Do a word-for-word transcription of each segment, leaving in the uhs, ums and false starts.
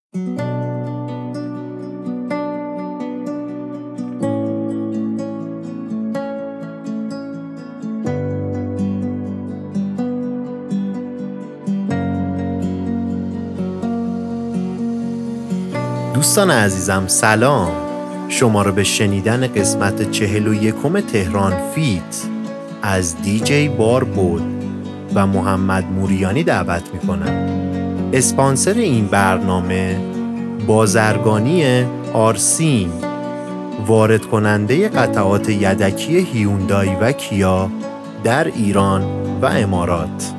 دوستان عزیزم سلام، شما رو به شنیدن قسمت چهل و یکم تهران فیت از دیجی باربود و محمد موریانی دعوت میکنم. اسپانسر این برنامه بازرگانی آرسین، وارد کننده قطعات یدکی هیوندای و کیا در ایران و امارات.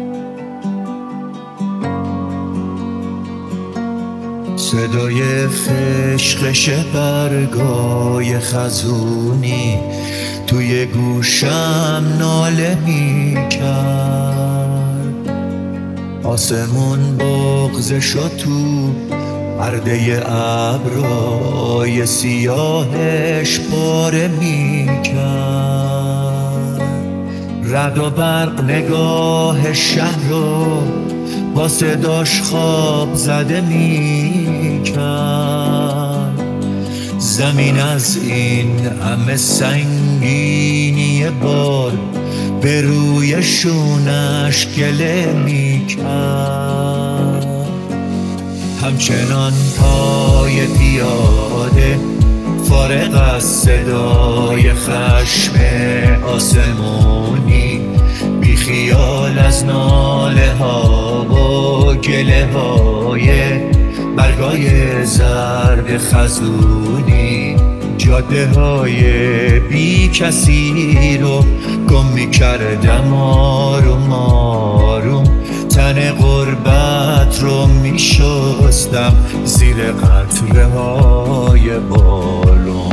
صدای فشخش برگای خزونی توی گوشم ناله می کرد، آسمون بغض شد تو پرده ابرای سیاهش پاره می کرد. رعد و برق نگاه شهر رو با صداش خواب زده می کرد. زمین از این همه سنگینی بار به روی شونش گله می کرد. همچنان پای پیاده فارغ از صدای خشم آسمونی، بی خیال از ناله ها و گله های برگای زرد خزونی، جاده های بی کسی رو گم می کردم آروم آروم، تن غربت رو می شستم زیر قطره های بالون.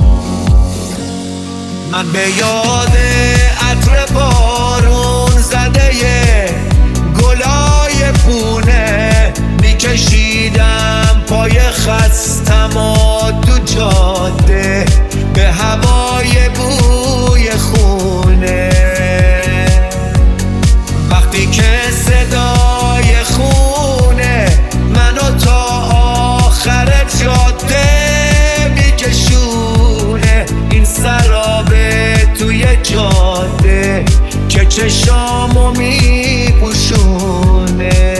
من به یاد عطر بارون زده گلای پونه می کشیدم پای خستم و تو جاده به هوای بوی خونه. وقتی که صدای خونه منو تا آخر جاده می کشونه، این سرابه توی جاده که چشامو می پوشونه.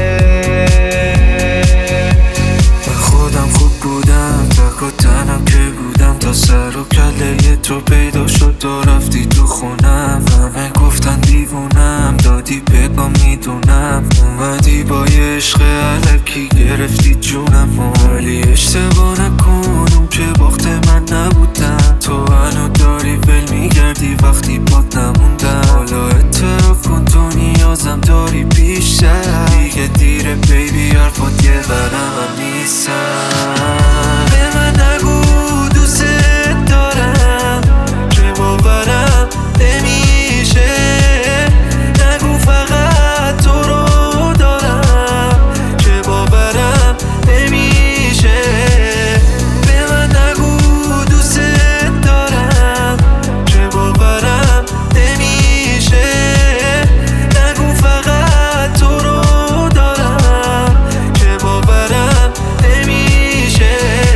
من خودم خوب بودم، تک و تنم که بودم، تا سر و کله تو پیدا شد و رفتی تو خونم. همه گفتن دیوونم، دادی بگم میدونم، اومدی با یه عشق علکی گرفتی جونم. ولی اشتباه نکن، اون که باخت من نبودم، تو منو داری ول میگردی وقتی باد نموندم. حالا اعتراف کن تو نیازم داری بیشتر، دیگه دیره بیبی، حرفات یه برم هم نیستم. به من نگو دوست دارم که باورم نمیشه، نگو فقط تو رو دارم که باورم نمیشه. به من نگو دوست دارم که باورم نمیشه، نگو فقط تو رو دارم که باورم نمیشه.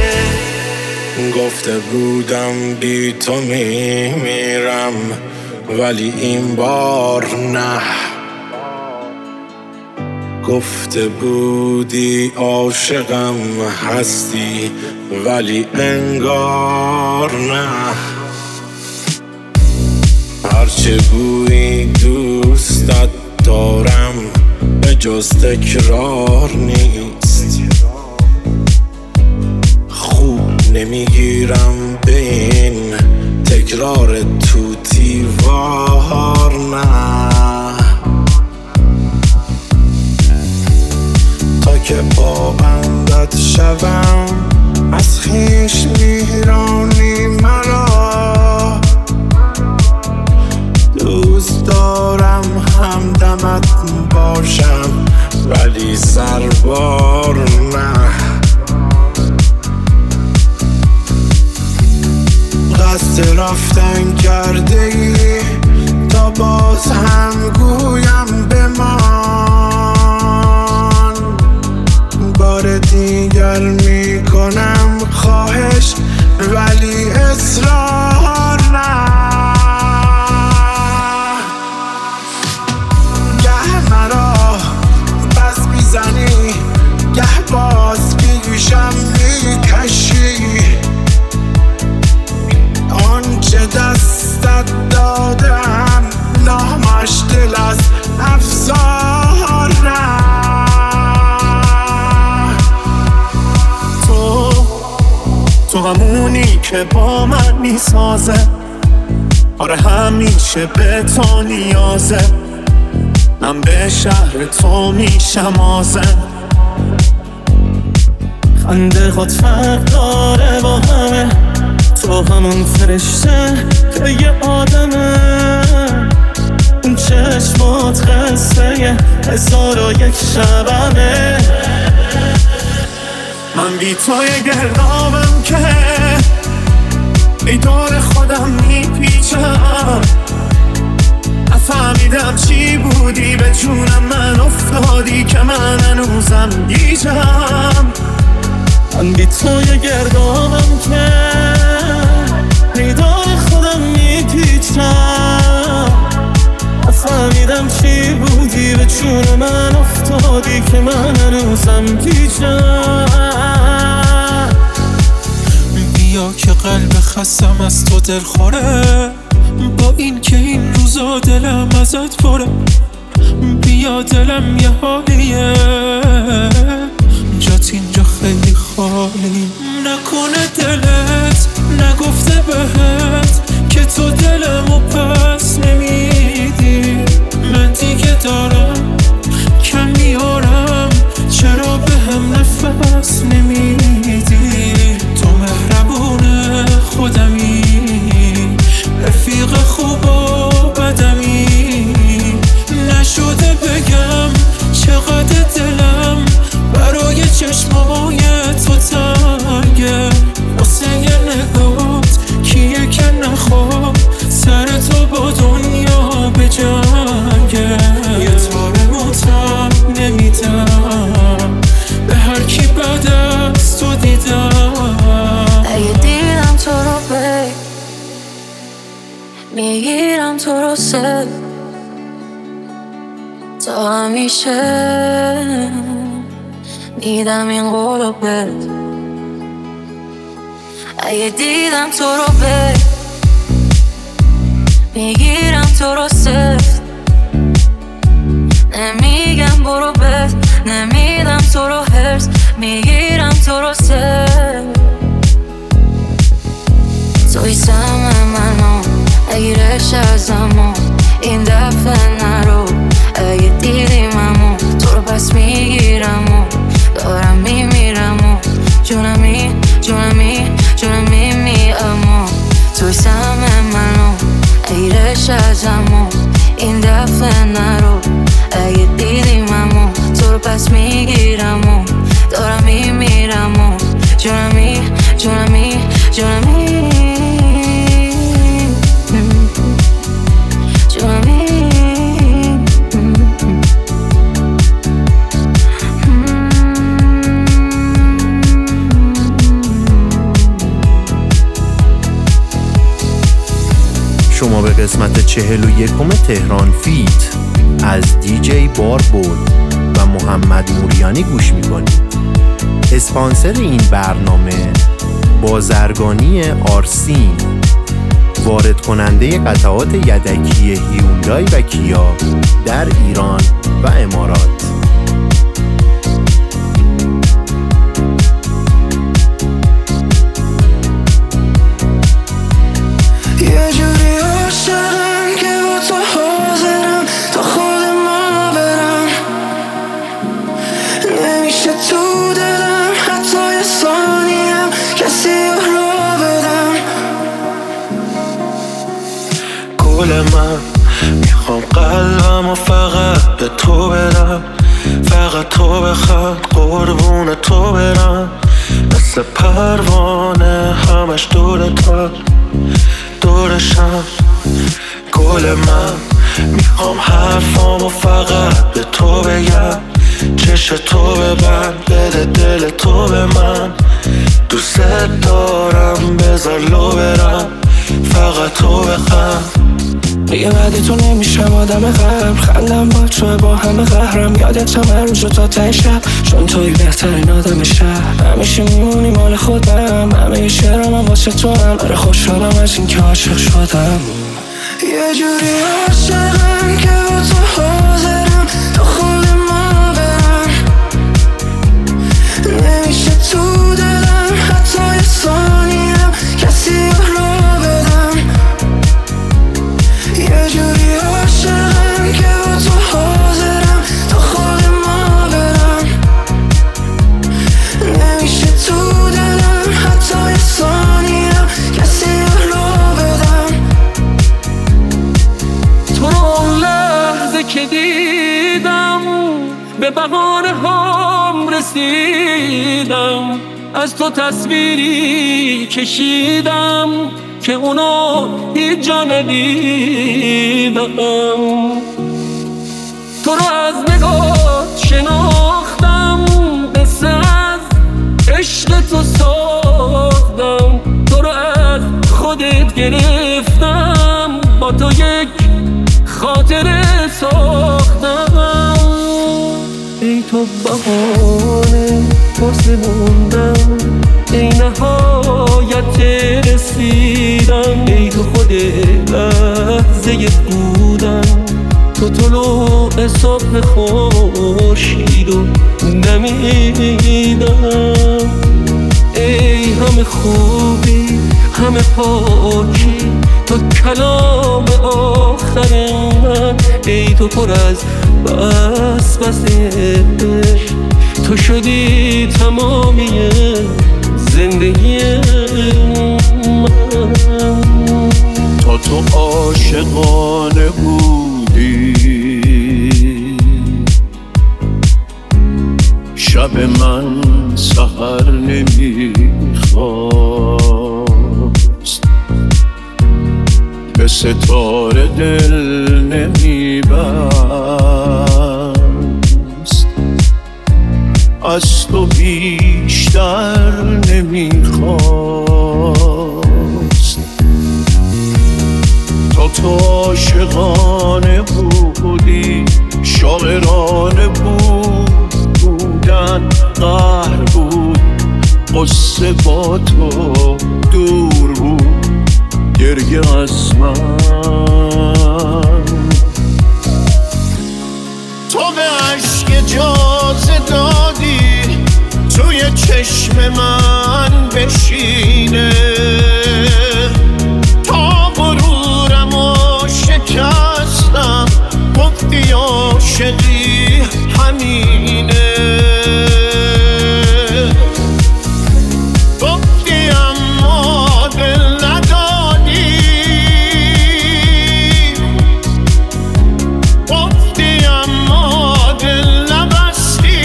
گفته بودم بی تو میمیرم ولی این بار نه، گفته بودی عاشقم هستی ولی انگار نه. هرچه گویی دوستت دارم به جز تکرار نیست، خوب نمیگیرم به این تکرار توتیوار نه. تا که با بندت شوم از خویش میرانی مرا، دوست دارم همدمت باشم ولی سربار نه. قصد رفتن کرده ای تا باز هم گویم بمان، بار دیگر اگر میکنم خواهش ولی اصرار نه. گه مرا بس میزنی گه باز پیشم میکشی، آنچه دستت دادم نامش دل از افزار نه. تو تو همونی که با من میسازه، آره همیشه به تو نیازه، من به شهر تو میشم آزم. خنده خود فرق داره با همه، تو همون فرشته که یه آدمه، اون چشمات قصه هزار و یک شبمه. من بی توی گردابم که ای دور خودم میپیچم، نفهمیدم چی بودی به جونم من افتادی که من هنوزم گیجم. من بی توی گردابم که ای دور خودم میپیچم، نفهمیدم چی بودی به جون من افتادی که من هنوزم گیجم. بیا که قلب خستم از تو دل خوره، با این که این روزا دلم ازت پره. بیا دلم یه حالیه جات اینجا خیلی خالی، نکنه دلت نگفته بهت که تو دلمو پس نمیدی. من دیگه دارم کم میارم، چرا به هم نفس نمیدی؟ تو مهربون خودمی، رفیق خوب و بدمی، نشده بگم چقدر دلم برای چشمای تو تنگه. واسه یه نگات کیه که نخواد سر تو با دنیا بجنگه. یه تاره موتم نمیدم به هر کی بعد از تو دیدم. اگه دیدم تو رو بی میگیرم تو رو سر تا همیشه میدم این قولو بهت. اگه دیدم تو رو بی میگیرم تو رو سفت، نمیگم برو بس، نمیدم تو رو هرس، میگیرم تو رو سفت. توی سم منو اگیرش ازمو این دفعه نرو. اگه دیدیممو تو رو پس میگیرم و دارم میمیرم و جونمی جونمی جونمی میامو. توی سم منو اگیرش ازمو این دفعه نرو. اگه دیدیممو تو رو پس میگیرم و دارم میمیرم و جونمی جونمی جونمی جونمی. شما به قسمت چهل و یکم تهران فیت از دیجی باربود و محمد موریانی گوش میکنید. اسپانسر این برنامه بازرگانی آرسین، وارد کننده قطعات یدکی هیوندای و کیا در ایران و امارات. یه جوری عاشقم که با تو حاضرم تا خود ما برم، نمیشه تو دلم حتی یه ثانیم کسی رو بدم. گل من میخوام قلبم و فقط به تو بدم، فقط تو بخواد قربون تو برم. مثل پروانه همش دور تو دورشم. گل من میخوام حرفامو فقط به تو بگم، چش تو ببند، بده دل تو به من. دوست دارم بذار لو برم، فقط تو بخند. دیگه بعد تو نمیشم آدم قبل، خندم با تو با همه قهرم. یادت هم روز تا ته شب، چون توی بهترین آدم شهر. همیشه میمونی مال خودم، همه شعرم هم واسه تو هم. آره خوشحالم از این که عاشق شدم. یه جوری عاشقم که با تو حاضرم تا خود ما برم. نمیشه تو دلم حتی یه ثانیم کسی رو بدم. یه جوری عاشقم که با تو حاضرم تا خود ما برم. نمیشه تو دلم حتی یه ثانیم کسی رو بدم. تو رو لحظه که دیدم به بهانه هم رسیدم. از تو تصویری کشیدم که اونو هیچ جا ندیدم. تو رو از نگاه شناختم، قصه از عشق تو ساختم. تو رو از خودت گرفتم، با تو یک خاطره ساختم. ای تو بهانه واسه موندم، ای نهایت رسیدم. ای تو خود لحظه بودم، تو طلوع صبح خورشید و دمیدم. ای همه خوبی همه پاکی، تو کلام آخر من. ای تو پر از بس بس عشق، تو شدی تمامی زندگی من. تا تو عاشقانه بودی، شب من سحر نمیخواست، به ستاره دل نمیبست. از تو بیشتر نمیخواست. تا تو عاشقانه بودی، شاعرانه بود بودن، قهر بود قصه با تو دور بود، گریه از من. تو به عشق اجازه دادی توی چشم من بشینه، تا غرورم و شکستم، گفتی عاشقی همینه. گفتی اما دل ندادی، گفتی اما دل نبستی.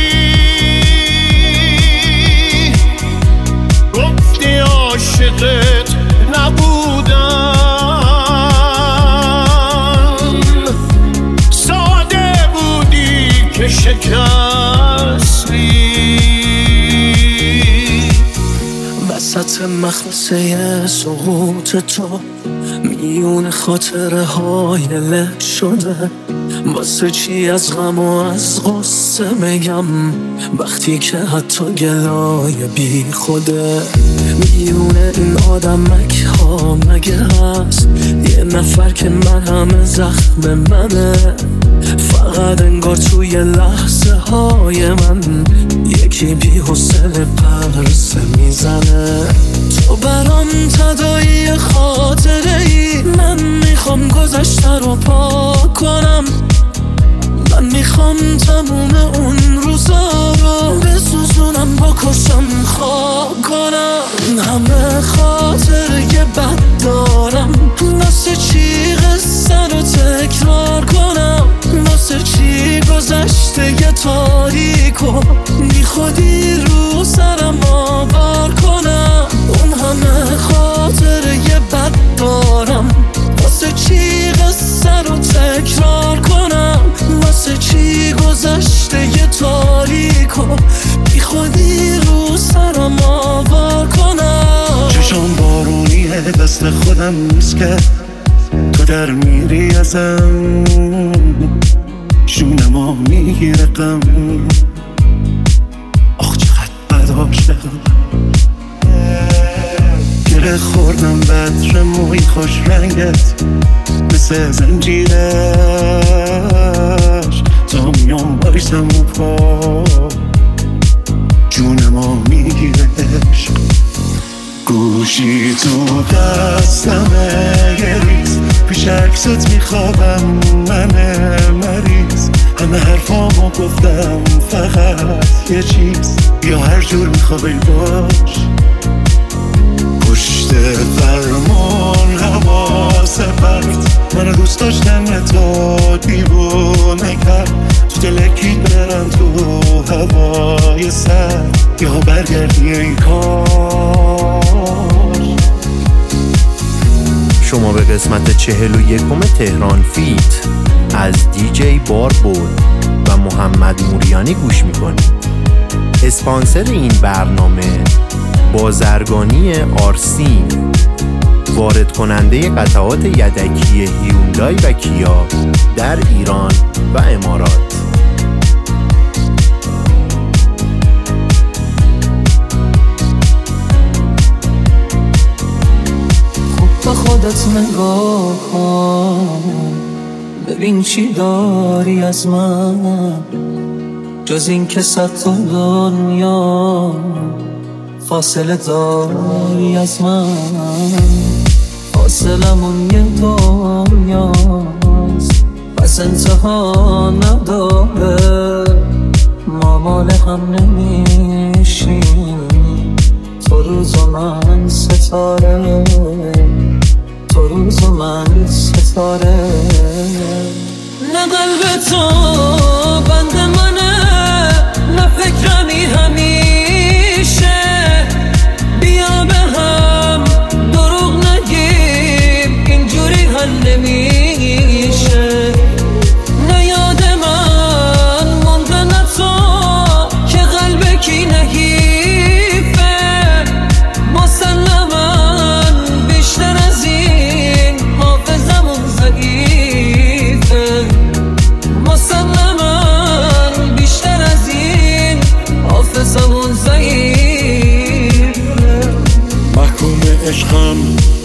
گفتی عاشقت نبودم، ساده بودی که شکستی. وسط مخمسه سقوط تو، میون خاطره های لک شده. واسه چی از غم و از غصه میگم، وقتی که حتی گلای بی خوده. میون این آدمک ها مگه هست یه نفر که من همه زخم منه؟ فقط انگار توی لحظه های من یکی بی حوصله پرسه میزنه. تو برام تداعی خاطره ای، من میخوام گذشته رو پاک کنم. من میخوام تموم اون روزا رو بسوزونم، با کشم خاک کنم. همه خاطره بد دارم، واسه چی قصه رو تکرار کنم؟ واسه چی گذشته یه تاریکو بی خودی رو سرم آوار کنم؟ اون همه خاطره بد دارم، واسه چی قصه رو تکرار کنم؟ واسه واسه چی گذشته یه تاریکو بی خودی رو سرم آوار کنم. چشام بارونیه دست خودم نیست که تو در میری ازم، شونما میگیره غم. آخ چقدر بداشتم، گره خوردم بطر موی خوش رنگت مثل زنجیرش، تا میام بایستم و پا جونما میگیرش. گوشی تو دستمه یه ریز، پیش عکست میخوابم من مریض. همه حرفامو گفتم فقط یه چیز، یا هر جور میخوابی باش. پشت فرمان حواس پرت، منو دوست داشتن تا دیوونه کرد. تو دلکی برم تو هوای سر، یا برگردی ای کار. شما به قسمت چهل و یکم تهران فیت از دیجی باربود و محمد موریانی گوش میکنید. اسپانسر این برنامه بازرگانی آرسین، وارد کننده قطعات یدکی هیوندای و کیا در ایران و امارات. خوب به خودت نگاه کن، ببین چی داری از من، جز این که صد تا دنیا فاصله داری از من. فاصلمون یه دنیاست پس انتها نداره، ما مال هم نمیشیم. تو روز و من ستاره، تو روز و من ستاره. نه قلب تو بند منه، نه فکرمی همیشه. بیا به هم دروغ نگیم، اینجوری حل نمیشه. نه یاد من مونده نه تو که قلب کی نحیفه. مسلماً بیشتر از این حافظمون ضعیفه. مسلماً بیشتر از این حافظمون ضعیفه. محکوم عشقم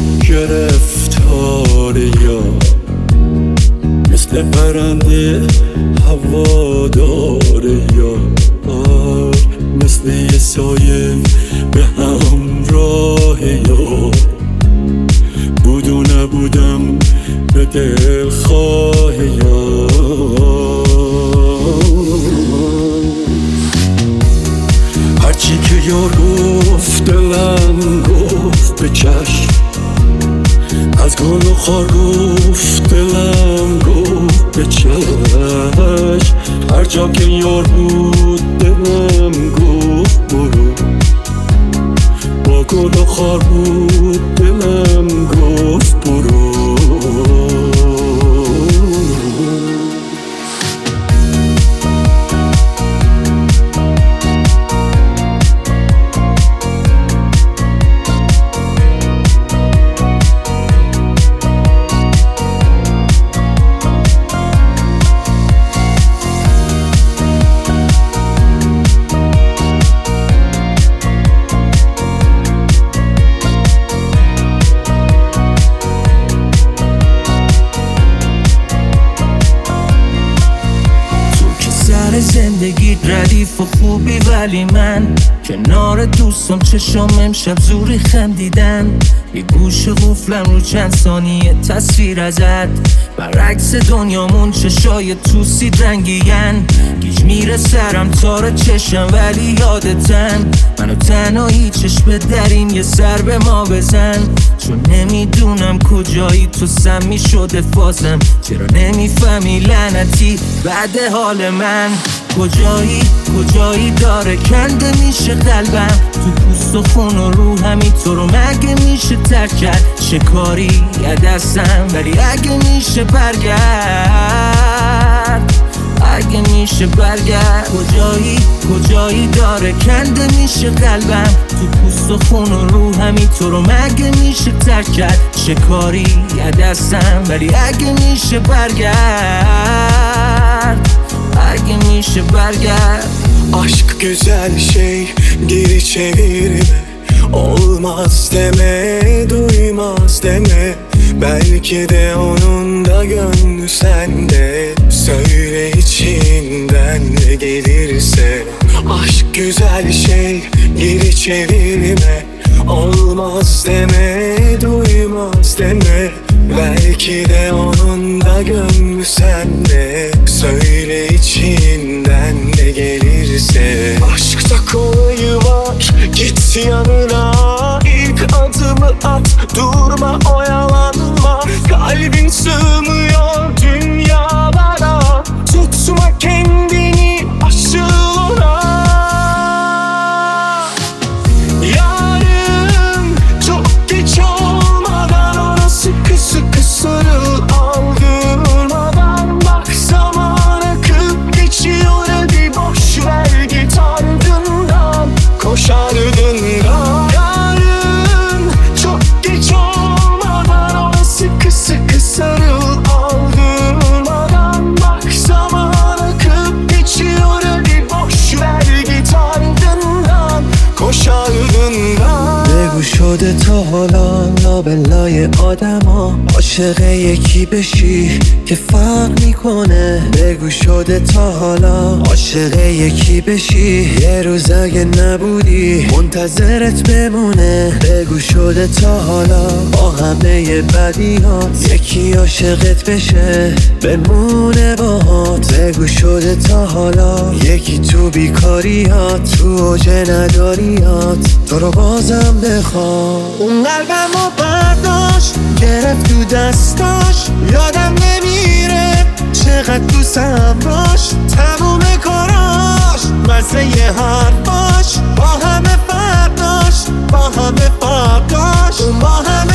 گرفتاره، یا مثل پرنده هواداره، یا مثل یه سایه به همراه، یا بود و نبودم به دل خواه. یا هرچی که یار گفت دلم گفت به چشم، از گل و خار گفت دلم گفت به چشم. هر جا که یار بود دلم گفت برو، با گل و خار بود دلم گفت برو. زندگی ردیف و خوبی، ولی من کنار دوستم چشم امشب زوری خندیدن. یه گوش قفلم رو چند ثانیه تصویر ازت، برعکس دنیامون چشای تو سید رنگین. گیج میره سرم تار چشم ولی یادتن، منو تنهایی چشم در این یه سر به ما بزن. چون نمیدونم کجایی تو سمی شده فازم، چرا نمیفهمی لعنتی بعد حال من. کجایی کجایی داره کنده میشه قلبم، تو پوست و خون و رو همی تو رو مگه میشه ترک کرد. شکاری یه دستم ولی اگه میشه برگرد. اگه میشه برگرد کجایی کجایی داره کنده میشه قلبم تو پوست و خون و روحمی تو رو مگه میشه ترک کرد چه کاری یه دستم ولی اگه میشه برگرد اگه میشه برگرد Aşk güzel şey geri çevirme Olmaz deme duymaz deme Belki de onun da gönlü sende Söyle içinden ne gelirse Aşk güzel şey geri çevirme Olmaz deme duymaz deme Belki de onun da gönlü sende Söyle içinden ne gelirse Aşkta kolayı var git yanına İlk adımı at durma oyalanma Kalbin sığmıyor dünyalara Tutma kendini aşıl ona Yarın çok geç olmadan ona sıkı sıkı sarıl Aldırmadan bak zaman akıp geçiyor hadi boş ver git ardından Koş ardından Yarın çok geç olmadan ona sıkı sıkı sarıl Aldırmadan bak zaman akıp geçiyor hadi boş ver git ardından Koş ardından بگو شده تا حالا لابلای آدما عاشق یکی بشی که فرق میکنه بگو شده تا حالا عاشق یکی بشی یه روز اگه نبودی منتظرت بمونه بگو شده تا حالا با همه بدیات یکی عاشقت بشه بمونه باهات بگو شده تا حالا یکی تو بیکاریات تو اوج نداریات تو رو بازم بخواد اون قلبم رو برداشت گرفت تو دستاش یادم نمیره چقدر دوستم داشت تموم کاراش مزه یه حرفاش با همه فرق داشت با همه فرق داشت اون با همه